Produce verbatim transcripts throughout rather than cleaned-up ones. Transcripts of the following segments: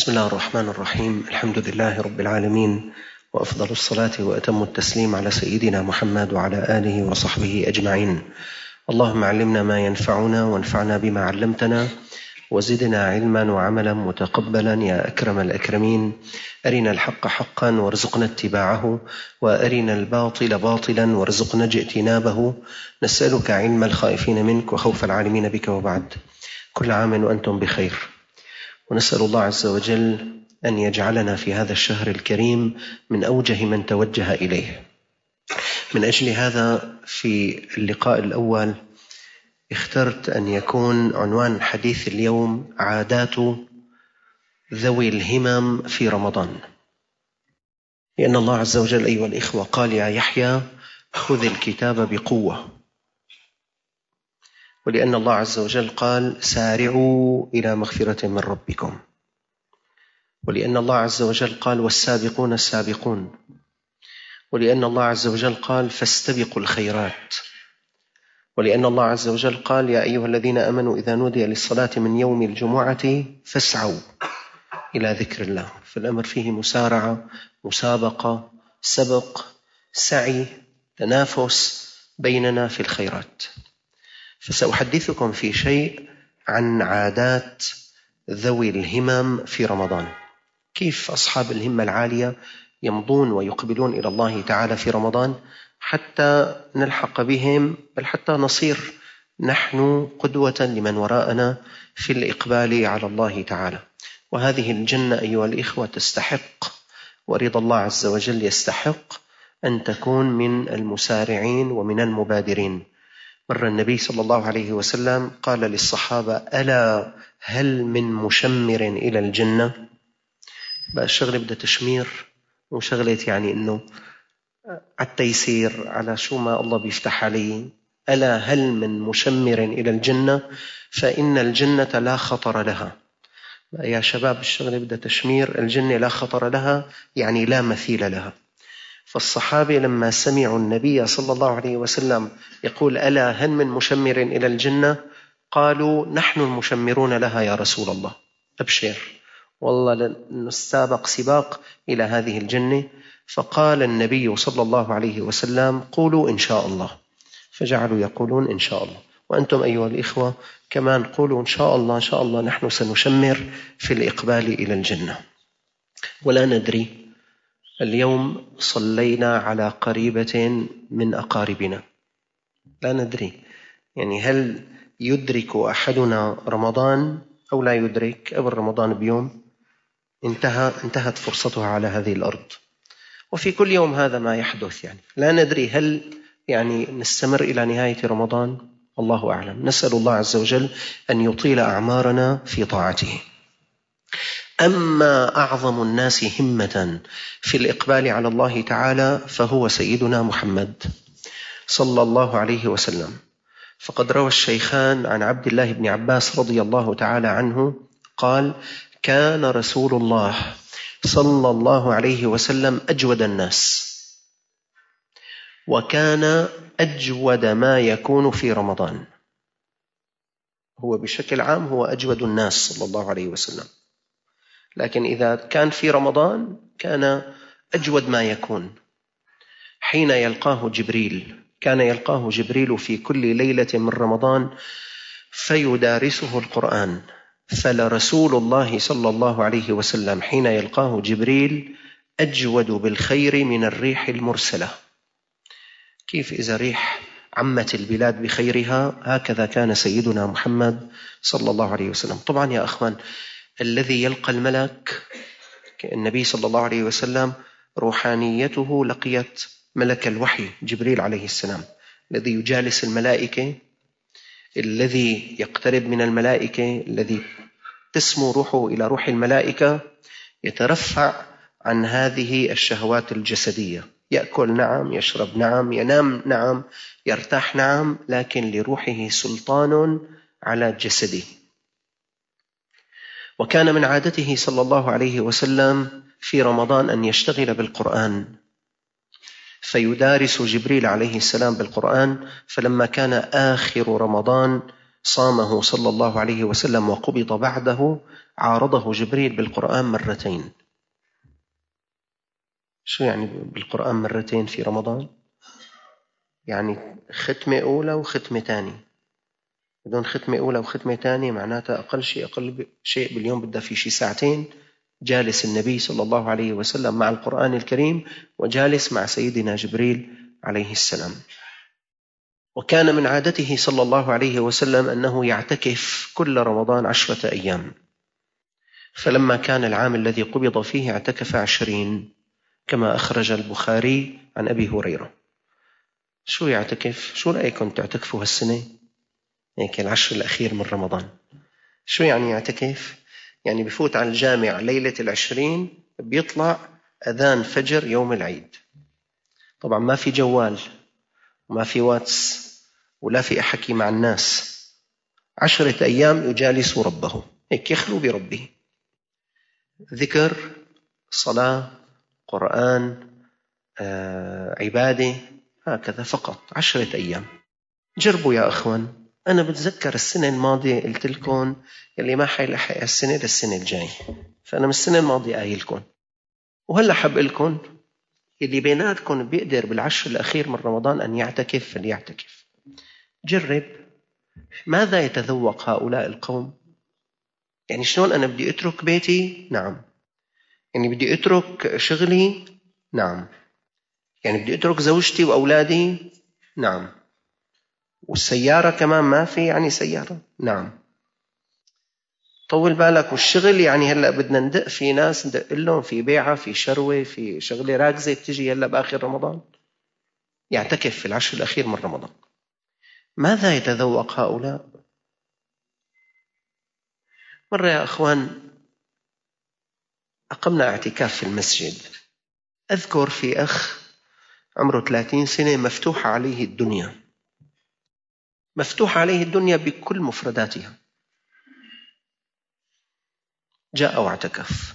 بسم الله الرحمن الرحيم. الحمد لله رب العالمين، وأفضل الصلاة وأتم التسليم على سيدنا محمد وعلى آله وصحبه أجمعين. اللهم علمنا ما ينفعنا وانفعنا بما علمتنا، وزدنا علما وعملا متقبلا يا أكرم الأكرمين. أرنا الحق حقا وارزقنا اتباعه، وأرنا الباطل باطلا وارزقنا اجتنابه. نسألك علم الخائفين منك وخوف العالمين بك، وبعد. كل عام وأنتم بخير، ونسأل الله عز وجل أن يجعلنا في هذا الشهر الكريم من أوجه من توجه إليه. من أجل هذا في اللقاء الأول اخترت أن يكون عنوان حديث اليوم عادات ذوي الهمم في رمضان، لأن الله عز وجل أيها الإخوة قال يا يحيى خذ الكتاب بقوة، ولأن الله عز وجل قال سارعوا إلى مغفرة من ربكم، ولأن الله عز وجل قال والسابقون السابقون، ولأن الله عز وجل قال فاستبقوا الخيرات، ولأن الله عز وجل قال يا أيها الذين آمنوا إذا نودي للصلاة من يوم الجمعة فاسعوا إلى ذكر الله. فالأمر فيه مسارعة، مسابقة، سبق، سعي، تنافس بيننا في الخيرات. فسأحدثكم في شيء عن عادات ذوي الهمم في رمضان، كيف أصحاب الهمة العالية يمضون ويقبلون إلى الله تعالى في رمضان حتى نلحق بهم، بل حتى نصير نحن قدوة لمن وراءنا في الإقبال على الله تعالى. وهذه الجنة أيها الإخوة تستحق، ورضا الله عز وجل يستحق أن تكون من المسارعين ومن المبادرين. مر النبي صلى الله عليه وسلم قال للصحابة ألا هل من مشمر إلى الجنة؟ بقى الشغلة بدها تشمير وشغلة يعني إنه التيسير على شو ما الله بيفتح عليه. ألا هل من مشمر إلى الجنة فإن الجنة لا خطر لها. يا شباب الشغلة بدها تشمير، الجنة لا خطر لها يعني لا مثيل لها. فالصحابة لما سمعوا النبي صلى الله عليه وسلم يقول ألا هل من مشمر إلى الجنة قالوا نحن المشمرون لها يا رسول الله، أبشر والله نستابق سباق إلى هذه الجنة. فقال النبي صلى الله عليه وسلم قولوا إن شاء الله، فجعلوا يقولون إن شاء الله. وأنتم أيها الإخوة كمان قولوا إن شاء الله، إن شاء الله نحن سنشمر في الإقبال إلى الجنة. ولا ندري، اليوم صلينا على قريبة من أقاربنا، لا ندري يعني هل يدرك أحدنا رمضان أو لا يدرك. قبل رمضان بيوم انتهى انتهت فرصتها على هذه الأرض، وفي كل يوم هذا ما يحدث. يعني لا ندري هل يعني نستمر إلى نهاية رمضان، الله أعلم. نسأل الله عز وجل أن يطيل أعمارنا في طاعته. أما أعظم الناس همة في الإقبال على الله تعالى فهو سيدنا محمد صلى الله عليه وسلم. فقد روى الشيخان عن عبد الله بن عباس رضي الله تعالى عنه قال كان رسول الله صلى الله عليه وسلم أجود الناس، وكان أجود ما يكون في رمضان. هو بشكل عام هو أجود الناس صلى الله عليه وسلم، لكن إذا كان في رمضان كان أجود ما يكون. حين يلقاه جبريل، كان يلقاه جبريل في كل ليلة من رمضان فيدارسه القرآن. فلرسول الله صلى الله عليه وسلم حين يلقاه جبريل أجود بالخير من الريح المرسلة. كيف إذا ريح عمت البلاد بخيرها، هكذا كان سيدنا محمد صلى الله عليه وسلم. طبعا يا أخوان، الذي يلقى الملك النبي صلى الله عليه وسلم روحانيته لقيت ملك الوحي جبريل عليه السلام، الذي يجالس الملائكة، الذي يقترب من الملائكة، الذي تسمو روحه إلى روح الملائكة، يترفع عن هذه الشهوات الجسدية. يأكل نعم، يشرب نعم، ينام نعم، يرتاح نعم، لكن لروحه سلطان على جسده. وكان من عادته صلى الله عليه وسلم في رمضان أن يشتغل بالقرآن، فيدارس جبريل عليه السلام بالقرآن. فلما كان آخر رمضان صامه صلى الله عليه وسلم وقبض بعده عارضه جبريل بالقرآن مرتين. شو يعني بالقرآن مرتين في رمضان؟ يعني ختمة أولى وختمة تانية. بدون ختمة أولى وختمة تانية معناتها أقل شيء أقل شيء باليوم بدها في شيء ساعتين جالس النبي صلى الله عليه وسلم مع القرآن الكريم وجالس مع سيدنا جبريل عليه السلام. وكان من عادته صلى الله عليه وسلم أنه يعتكف كل رمضان عشرة أيام، فلما كان العام الذي قبض فيه اعتكف عشرين كما أخرج البخاري عن أبي هريرة. شو يعتكف؟ شو رأيكم تعتكفوا هالسنة؟ هيك العشر الأخير من رمضان. شو يعني يعتكف؟ يعني بفوت على الجامع ليلة العشرين، بيطلع أذان فجر يوم العيد. طبعا ما في جوال وما في واتس ولا في أحكي مع الناس، عشرة أيام يجالس ربه، هيك يخلو بربه، ذكر، صلاة، قرآن، آه، عبادة، هكذا فقط عشرة أيام. جربوا يا أخوان. أنا بتذكر السنة الماضية قلت لكم يلي ما حيلحق السنة للسنة الجاي، فأنا من السنة الماضية قايلكم، وهلأ حب لكم يلي بيناتكم بيقدر بالعشر الأخير من رمضان أن يعتكف فليعتكف. جرب ماذا يتذوق هؤلاء القوم. يعني شلون أنا بدي أترك بيتي؟ نعم. يعني بدي أترك شغلي؟ نعم. يعني بدي أترك زوجتي وأولادي؟ نعم. والسيارة كمان ما في يعني سيارة؟ نعم. طول بالك. والشغل يعني هلأ بدنا ندق في ناس ندق لهم في بيعة في شروة في شغلة راكزة بتجي هلأ بآخر رمضان. يعتكف في العشر الأخير من رمضان. ماذا يتذوق هؤلاء؟ مرة يا أخوان أقمنا اعتكاف في المسجد. أذكر في أخ عمره ثلاثين سنة مفتوح عليه الدنيا، مفتوح عليه الدنيا بكل مفرداتها، جاء واعتكف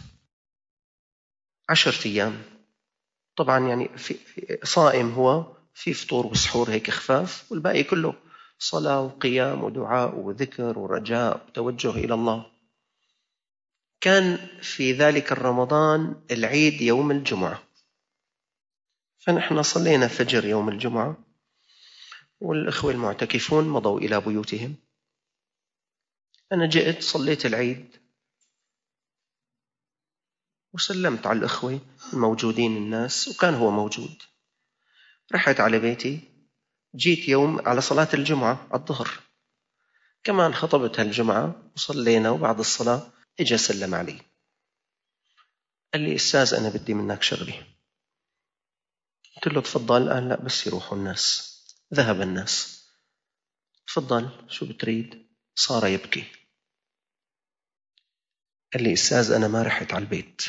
عشرة أيام. طبعا يعني في صائم، هو في فطور وسحور هيك خفاف، والباقي كله صلاة وقيام ودعاء وذكر ورجاء وتوجه إلى الله. كان في ذلك الرمضان العيد يوم الجمعة، فنحن صلينا فجر يوم الجمعة والإخوة المعتكفون مضوا إلى بيوتهم. أنا جئت صليت العيد وسلمت على الإخوة الموجودين الناس، وكان هو موجود. رحت على بيتي، جيت يوم على صلاة الجمعة على الظهر كمان خطبت هالجمعة وصلينا، وبعد الصلاة إجا سلم علي، قال لي أستاذ أنا بدي منك شغلي. قلت له تفضل. قال لا بس يروحوا الناس. ذهب الناس. تفضل شو بتريد؟ صار يبكي. قال لي أستاذ أنا ما رحت على البيت.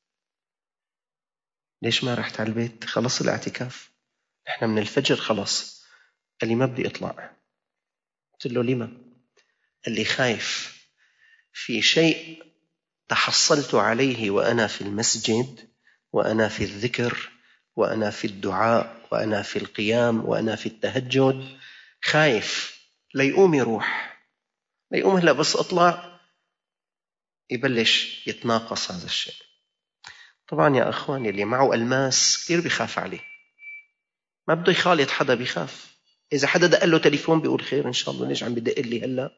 ليش ما رحت على البيت؟ خلص الاعتكاف، إحنا من الفجر خلص. قال لي ما بدي أطلع. قلت له لما؟ قال لي خايف في شيء تحصلت عليه وأنا في المسجد وأنا في الذكر وأنا في الدعاء وأنا في القيام وأنا في التهجد، خايف ليقوم يروح، ليقوم هلأ بس أطلع يبلش يتناقص هذا الشيء. طبعا يا أخواني اللي معه ألماس كثير بيخاف عليه، ما بده يخالط حدا، بيخاف. إذا حدا دق له تليفون بيقول خير إن شاء الله، ليش عم بدق لي هلأ؟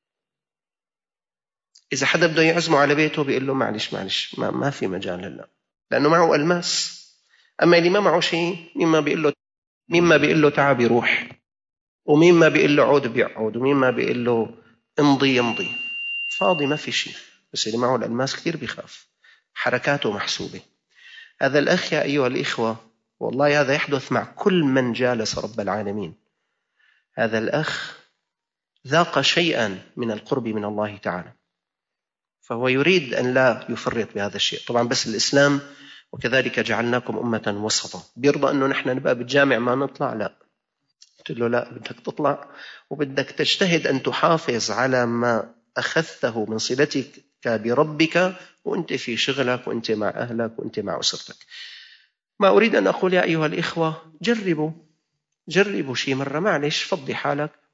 إذا حدا بده يعزمه على بيته بيقول له معلش معلش ما, ما في مجال هلأ، لأنه معه ألماس. أما اللي ما معه شيء، مما بيقول له مما بيقول له تعال بيروح، ومما بيقول له عود بيقعد، ومما بيقول له امضي يمضي، فاضي ما في شيء. بس اللي معه الألماس كثير بيخاف، حركاته محسوبة. هذا الأخ يا أيها الإخوة والله هذا يحدث مع كل من جالس رب العالمين. هذا الأخ ذاق شيئا من القرب من الله تعالى، فهو يريد أن لا يفرط بهذا الشيء. طبعا بس الإسلام وكذلك جعلناكم أمة وسطا، بيرضى أنه نحن نبقى بالجامع ما نطلع؟ لا. قلت له لا، بدك تطلع وبدك تجتهد أن تحافظ على ما أخذته من صلتك بربك وأنت في شغلك وأنت مع أهلك وأنت مع أسرتك. ما أريد أن أقول يا أيها الإخوة جربوا جربوا شيء مرة، معلش فضي حالك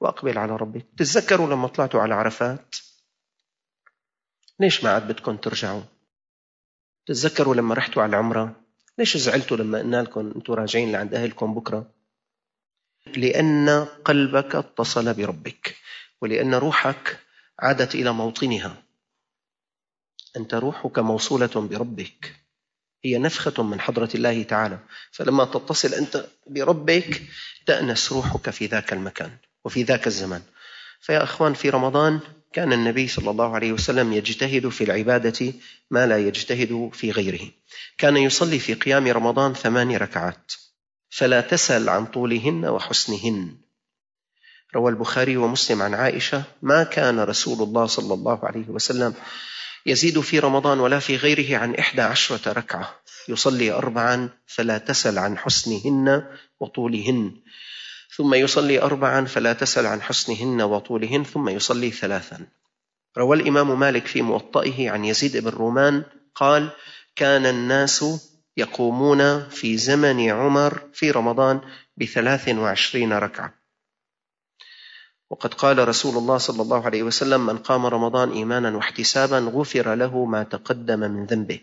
وأقبل على ربك. تتذكروا لما طلعتوا على عرفات ليش ما عاد بدكم ترجعوا؟ تتذكروا لما رحتوا على العمرة ليش زعلتوا لما قلنا لكم أنتوا راجعين لعند أهلكم بكرة؟ لأن قلبك اتصل بربك، ولأن روحك عادت إلى موطنها. أنت روحك موصولة بربك، هي نفخة من حضرة الله تعالى، فلما تتصل أنت بربك تأنس روحك في ذاك المكان وفي ذاك الزمان. فيا أخوان، في رمضان كان النبي صلى الله عليه وسلم يجتهد في العبادة ما لا يجتهد في غيره. كان يصلي في قيام رمضان ثمان ركعات، فلا تسل عن طولهن وحسنهن. روى البخاري ومسلم عن عائشة: ما كان رسول الله صلى الله عليه وسلم يزيد في رمضان ولا في غيره عن إحدى عشرة ركعة، يصلي أربعا فلا تسل عن حسنهن وطولهن، ثم يصلي أربعا فلا تسل عن حسنهن وطولهن، ثم يصلي ثلاثا. روى الإمام مالك في موطئه عن يزيد بن رومان قال: كان الناس يقومون في زمن عمر في رمضان بثلاث وعشرين ركعة. وقد قال رسول الله صلى الله عليه وسلم: من قام رمضان إيمانا واحتسابا غفر له ما تقدم من ذنبه.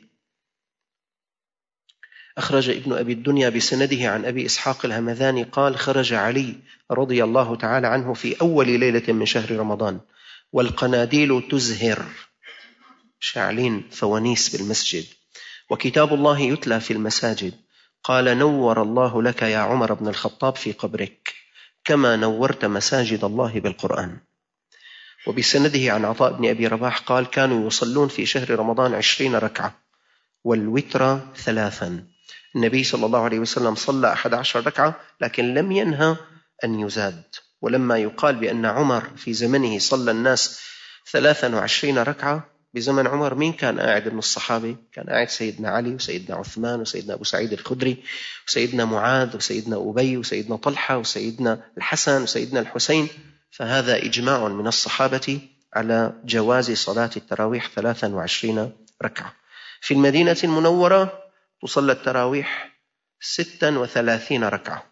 أخرج ابن أبي الدنيا بسنده عن أبي إسحاق الهمذاني قال: خرج علي رضي الله تعالى عنه في أول ليلة من شهر رمضان والقناديل تزهر، شاعلين فوانيس بالمسجد، وكتاب الله يتلى في المساجد. قال: نور الله لك يا عمر بن الخطاب في قبرك كما نورت مساجد الله بالقرآن. وبسنده عن عطاء بن أبي رباح قال: كانوا يصلون في شهر رمضان عشرين ركعة والوتر ثلاثا. النبي صلى الله عليه وسلم صلى أحد عشر ركعة لكن لم ينهى أن يزاد. ولما يقال بأن عمر في زمنه صلى الناس ثلاثا وعشرين ركعة، بزمن عمر مين كان قاعد من الصحابة؟ كان قاعد سيدنا علي وسيدنا عثمان وسيدنا أبو سعيد الخدري وسيدنا معاذ وسيدنا أبي وسيدنا طلحة وسيدنا الحسن وسيدنا الحسين. فهذا إجماع من الصحابة على جواز صلاة التراويح ثلاثا وعشرين ركعة. في المدينة المنورة تصلى التراويح ستا وثلاثين ركعة،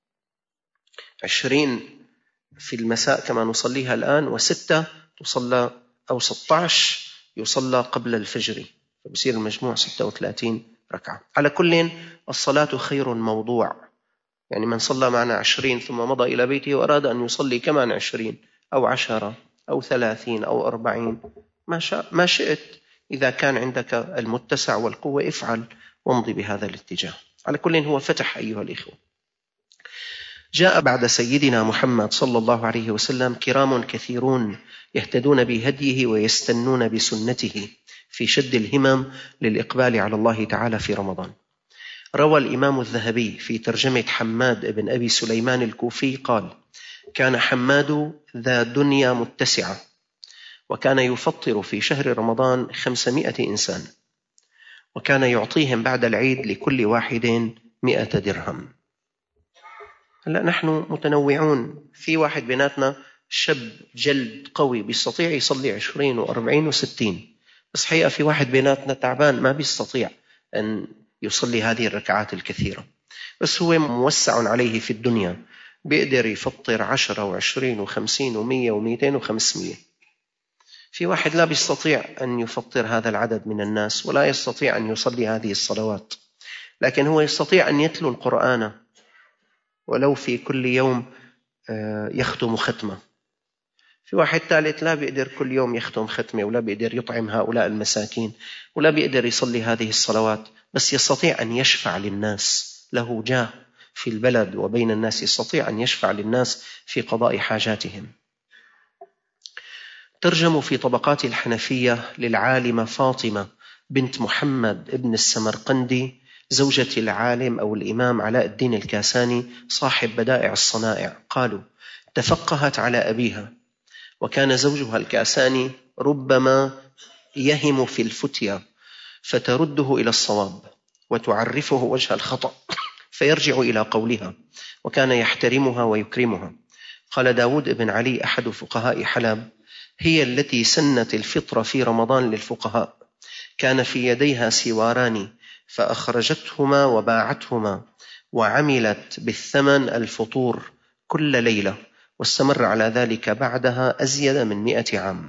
عشرين في المساء كما نصليها الآن، وستة تصلى أو ستة عشر يصلى قبل الفجر، فبصير المجموع ستة وثلاثين ركعة. على كل الصلاة خير موضوع، يعني من صلى معنا عشرين ثم مضى إلى بيته وأراد أن يصلي كمان عشرين أو عشرة أو ثلاثين أو أربعين ما شاء ما شئت، إذا كان عندك المتسع والقوة افعل وامضي بهذا الاتجاه. على كل هو فتح أيها الإخوة. جاء بعد سيدنا محمد صلى الله عليه وسلم كرام كثيرون يهتدون بهديه ويستنون بسنته في شد الهمم للإقبال على الله تعالى في رمضان. روى الإمام الذهبي في ترجمة حماد بن أبي سليمان الكوفي قال: كان حماد ذا دنيا متسعة، وكان يفطر في شهر رمضان خمسمائة إنسان، وكان يعطيهم بعد العيد لكل واحد مئة درهم. هلأ نحن متنوعون، في واحد بيناتنا شاب جلد قوي بيستطيع يصلي عشرين وأربعين وستين، بس حقيقة في واحد بيناتنا تعبان ما بيستطيع أن يصلي هذه الركعات الكثيرة، بس هو موسع عليه في الدنيا، بيقدر يفطر عشرة وعشرين وخمسين ومية ومئتين وخمسمية. في واحد لا بيستطيع أن يفطر هذا العدد من الناس ولا يستطيع أن يصلي هذه الصلوات، لكن هو يستطيع أن يتلو القرآن ولو في كل يوم يختم ختمة. في واحد ثالث لا بيقدر كل يوم يختم ختمة، ولا بيقدر يطعم هؤلاء المساكين، ولا بيقدر يصلي هذه الصلوات، بس يستطيع أن يشفع للناس، له جاه في البلد وبين الناس، يستطيع أن يشفع للناس في قضاء حاجاتهم. ترجموا في طبقات الحنفية للعالمة فاطمة بنت محمد ابن السمرقندي زوجة العالم أو الإمام علاء الدين الكاساني صاحب بدائع الصنائع، قالوا: تفقهت على أبيها، وكان زوجها الكاساني ربما يهم في الفتية فترده إلى الصواب وتعرفه وجه الخطأ فيرجع إلى قولها، وكان يحترمها ويكرمها. قال داود بن علي أحد فقهاء حلب: هي التي سنت الفطر في رمضان للفقهاء، كان في يديها سواران فأخرجتهما وباعتهما، وعملت بالثمن الفطور كل ليلة، واستمر على ذلك بعدها أزيد من مئة عام.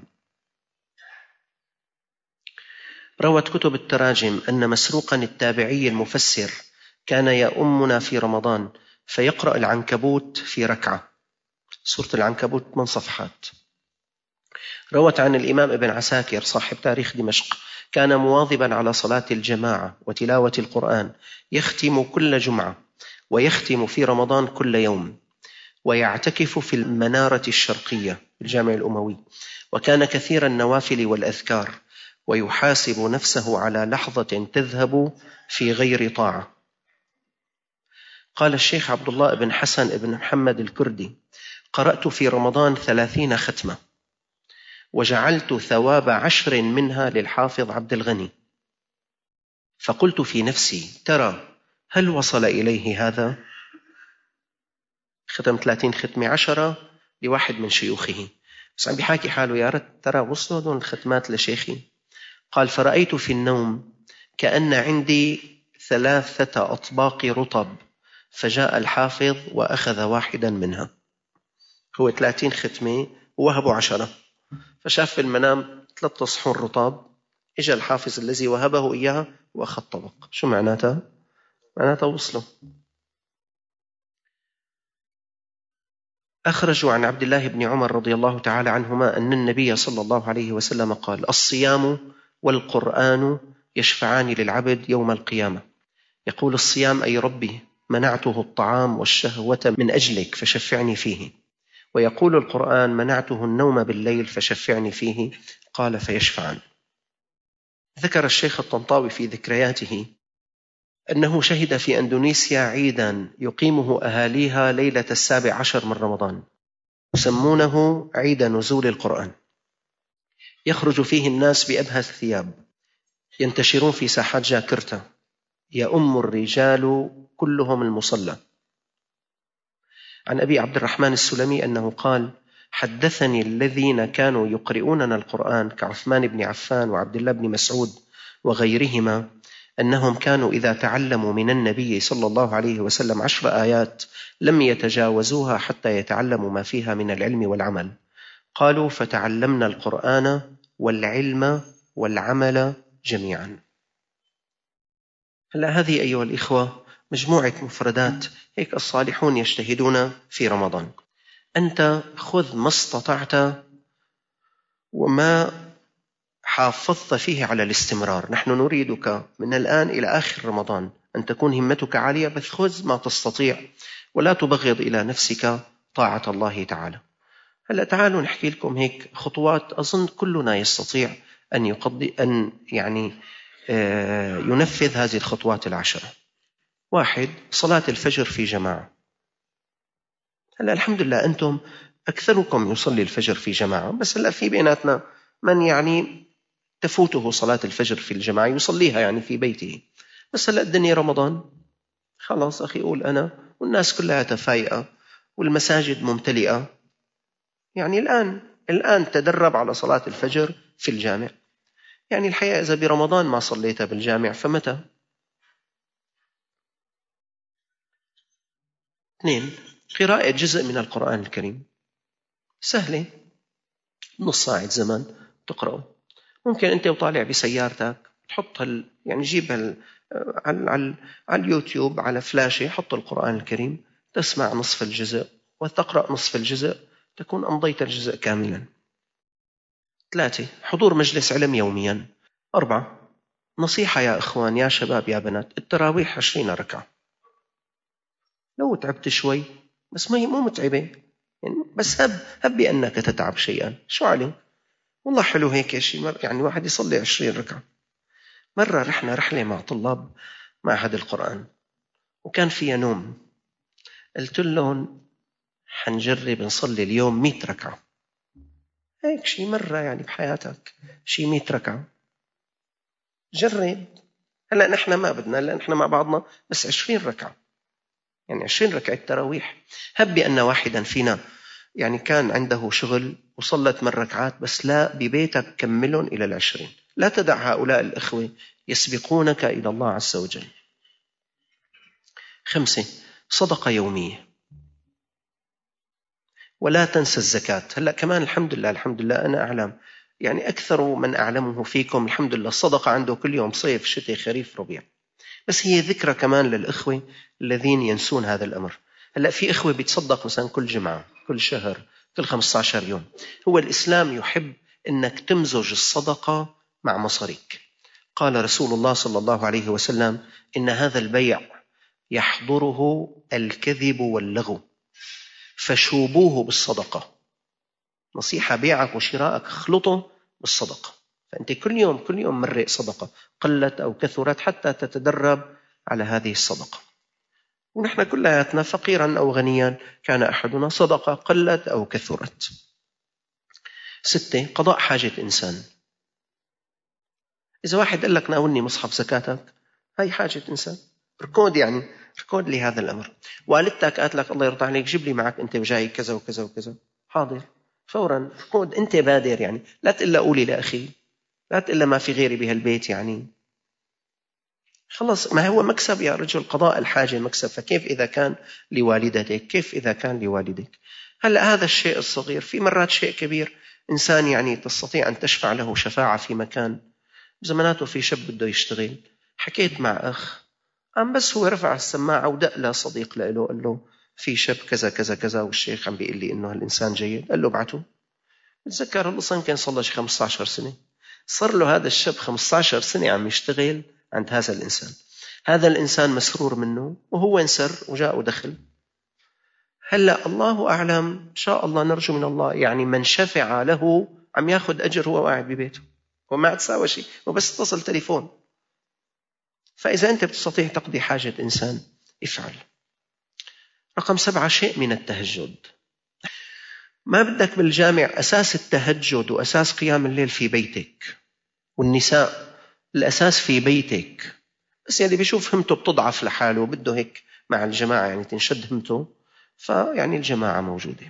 روت كتب التراجم أن مسروقا التابعي المفسر كان يؤمنا في رمضان فيقرأ العنكبوت في ركعة، سورة العنكبوت من صفحات. روت عن الإمام ابن عساكر صاحب تاريخ دمشق كان مواظبا على صلاة الجماعة وتلاوة القرآن، يختم كل جمعة ويختم في رمضان كل يوم، ويعتكف في المنارة الشرقية الجامع الأموي، وكان كثير النوافل والأذكار، ويحاسب نفسه على لحظة تذهب في غير طاعة. قال الشيخ عبد الله بن حسن بن محمد الكردي: قرأت في رمضان ثلاثين ختمة، وجعلت ثواب عشر منها للحافظ عبد الغني، فقلت في نفسي: ترى هل وصل إليه هذا؟ ختم ثلاثين ختمة، عشرة لواحد من شيوخه، بس عم بيحاكي حاله يا رب ترى وصلوا دون الختمات لشيخي. قال: فرأيت في النوم كأن عندي ثلاثة أطباق رطب، فجاء الحافظ وأخذ واحدا منها. هو ثلاثين ختمة ووهبوا عشرة، فشاف في المنام ثلاثة صحون رطاب، إجا الحافظ الذي وهبه إياها وأخذ طبق. شو معناتها؟ معناتها وصلوا. أخرجوا عن عبد الله بن عمر رضي الله تعالى عنهما أن النبي صلى الله عليه وسلم قال: الصيام والقرآن يشفعان للعبد يوم القيامة. يقول الصيام: أي ربي منعته الطعام والشهوة من أجلك فشفعني فيه. ويقول القرآن: منعته النوم بالليل فشفعني فيه. قال: فيشفعان. ذكر الشيخ الطنطاوي في ذكرياته أنه شهد في أندونيسيا عيدا يقيمه أهاليها ليلة السابع عشر من رمضان، يسمونه عيد نزول القرآن. يخرج فيه الناس بأبهى الثياب، ينتشرون في ساحات جاكرتا، يؤم الرجال كلهم المصلى. عن أبي عبد الرحمن السلمي أنه قال: حدثني الذين كانوا يقرؤوننا القرآن كعثمان بن عفان وعبد الله بن مسعود وغيرهما أنهم كانوا إذا تعلموا من النبي صلى الله عليه وسلم عشر آيات لم يتجاوزوها حتى يتعلموا ما فيها من العلم والعمل. قالوا: فتعلمنا القرآن والعلم والعمل جميعا. هلا هذه أيها الإخوة مجموعة مفردات هيك الصالحون يجتهدون في رمضان. أنت خذ ما استطعت وما حافظت فيه على الاستمرار. نحن نريدك من الآن إلى آخر رمضان أن تكون همتك عالية، بس خذ ما تستطيع ولا تبغض إلى نفسك طاعة الله تعالى. هلا تعالوا نحكي لكم هيك خطوات أظن كلنا يستطيع أن يقضي أن يعني ينفذ هذه الخطوات العشرة. واحد: صلاة الفجر في جماعة. هلا الحمد لله أنتم أكثركم يصلي الفجر في جماعة، بس هلا في بيناتنا من يعني تفوته صلاة الفجر في الجماعة يصليها يعني في بيته، بس هلا الدنيا رمضان خلاص أخي قول أنا، والناس كلها تفايقة والمساجد ممتلئة، يعني الآن الآن تدرب على صلاة الفجر في الجامع. يعني الحقيقة إذا برمضان ما صليتها بالجامع فمتى؟ اثنين: قراءة جزء من القرآن الكريم. سهلة، نص ساعة زمان تقرأه. ممكن أنت وطالع بسيارتك تحط هال يعني جيب هال على على على اليوتيوب على فلاشة، حط القرآن الكريم، تسمع نصف الجزء وتقرأ نصف الجزء، تكون أمضيت الجزء كاملا. ثلاثة: حضور مجلس علم يوميا. أربعة: نصيحة يا إخوان يا شباب يا بنات، التراويح عشرين ركعة. لو تعبت شوي بس ما هي مو متعبة يعني، بس هب هب بأنك تتعب شيئا، شو عليك؟ والله حلو هيك شيء، يعني واحد يصلي عشرين ركعة. مرة رحنا رحلة مع طلاب معهد القرآن وكان فيها نوم، قلت لهم حنجرب نصلي اليوم مئة ركعة، هيك شيء مرة يعني بحياتك شيء مئة ركعة، جرب. هلأ نحن ما بدنا، هلأ نحن مع بعضنا بس عشرين ركعة، يعني عشرين ركعة تراويح. هب بأن واحدا فينا يعني كان عنده شغل وصلى ثمان ركعات بس، لا ببيتك كملهم إلى العشرين. لا تدع هؤلاء الإخوة يسبقونك إلى الله عز وجل. خمسة: صدقة يومية. ولا تنسى الزكاة. هلأ كمان الحمد لله الحمد لله أنا أعلم يعني أكثر من أعلمه فيكم الحمد لله الصدقة عنده كل يوم، صيف شتاء خريف ربيع. بس هي ذكرى كمان للإخوة الذين ينسون هذا الأمر. هلأ في إخوة بيتصدق مثلا كل جمعة، كل شهر، كل خمسة عشر يوم. هو الإسلام يحب أنك تمزج الصدقة مع مصاريك. قال رسول الله صلى الله عليه وسلم: إن هذا البيع يحضره الكذب واللغو فشوبوه بالصدقة. نصيحة: بيعك وشراءك خلطه بالصدقة. فأنت كل يوم كل يوم مرق صدقة قلت أو كثرت حتى تتدرب على هذه الصدقة. ونحن كلياتنا فقيرا أو غنيا كان أحدنا صدقة قلت أو كثرت. ستة: قضاء حاجة إنسان. إذا واحد قال لك ناولني مصحف زكاتك، هاي حاجة إنسان، ركود يعني ركود لهذا الأمر. والدتك قالت لك الله يرضى عليك جيب لي معك أنت وجاي كذا وكذا وكذا، حاضر فورا ركود، أنت بادر يعني. لا تقول قولي لأخي، لا تقول ما في غيري بهالبيت يعني. خلص، ما هو مكسب يا رجل، قضاء الحاجة مكسب. فكيف إذا كان لوالدتك، كيف إذا كان لوالدك؟ هلأ هذا الشيء الصغير. في مرات شيء كبير، إنسان يعني تستطيع أن تشفع له شفاعة في مكان. زماناته في شاب بده يشتغل، حكيت مع أخ عم بس هو رفع السماعة ودق له صديق له قال له في شاب كذا كذا كذا والشيخ عم بيقول لي إنه هالإنسان جيد. قال له ابعته. بتذكر القصة كان صار له خمسة عشر سنة، صار له هذا الشاب خمسة عشر سنة عم يشتغل عند هذا الإنسان. هذا الإنسان مسرور منه وهو انسر وجاء ودخل. هلأ الله أعلم إن شاء الله نرجو من الله يعني من شفع له عم ياخد أجر هو قاعد ببيته وما تساوي شيء وبس اتصل تليفون. فإذا أنت بتستطيع تقضي حاجة إنسان افعل. رقم سبعة: شيء من التهجد. ما بدك بالجامع، أساس التهجد وأساس قيام الليل في بيتك، والنساء الأساس في بيتك. بس يعني بيشوف همته بتضعف لحاله وبده هيك مع الجماعة يعني تنشد همته، فيعني الجماعة موجودة.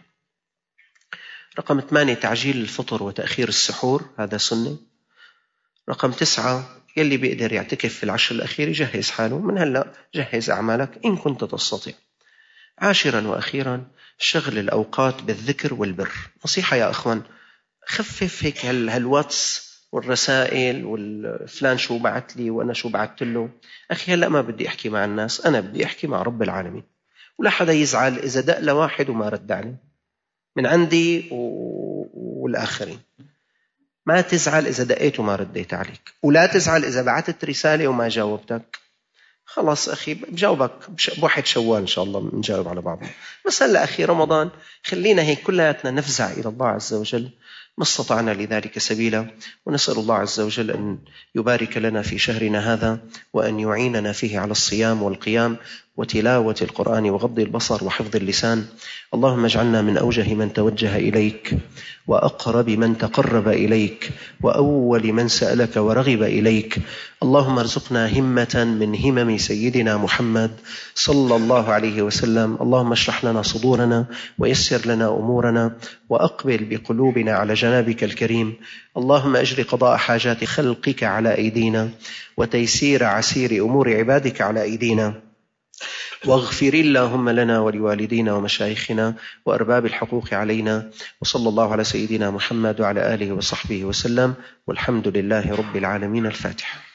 رقم ثمانية: تعجيل الفطر وتأخير السحور، هذا سنة. رقم تسعة: يلي بيقدر يعتكف في العشر الأخير يجهز حاله من هلأ، جهز أعمالك إن كنت تستطيع. عاشرا وأخيرا: شغل الأوقات بالذكر والبر. نصيحة يا أخوان، خفف هيك هالواتس والرسائل والفلان شو بعت لي وأنا شو بعت له. أخي هلأ ما بدي أحكي مع الناس، أنا بدي أحكي مع رب العالمين. ولا حدا يزعل إذا دق لواحد وما رد عليه من عندي والآخرين. ما تزعل إذا دقيت وما رديت عليك، ولا تزعل إذا بعتت رسالة وما جاوبتك. خلاص أخي بجاوبك بواحد شوال إن شاء الله نجاوب على بعضنا. بس هلأ أخي رمضان خلينا هيك كلياتنا نفزع إلى الله عز وجل ما استطعنا لذلك سبيلا. ونسأل الله عز وجل أن يبارك لنا في شهرنا هذا، وأن يعيننا فيه على الصيام والقيام وتلاوة القرآن وغض البصر وحفظ اللسان. اللهم اجعلنا من أوجه من توجه إليك، وأقرب من تقرب إليك، وأول من سألك ورغب إليك. اللهم ارزقنا همة من همم سيدنا محمد صلى الله عليه وسلم. اللهم اشرح لنا صدورنا ويسر لنا أمورنا، وأقبل بقلوبنا على جنابك الكريم. اللهم أجر قضاء حاجات خلقك على أيدينا، وتيسير عسير أمور عبادك على أيدينا. واغفر اللهم لنا ولوالدينا ومشايخنا وأرباب الحقوق علينا. وصلى الله على سيدنا محمد وعلى آله وصحبه وسلم، والحمد لله رب العالمين. الفاتحة.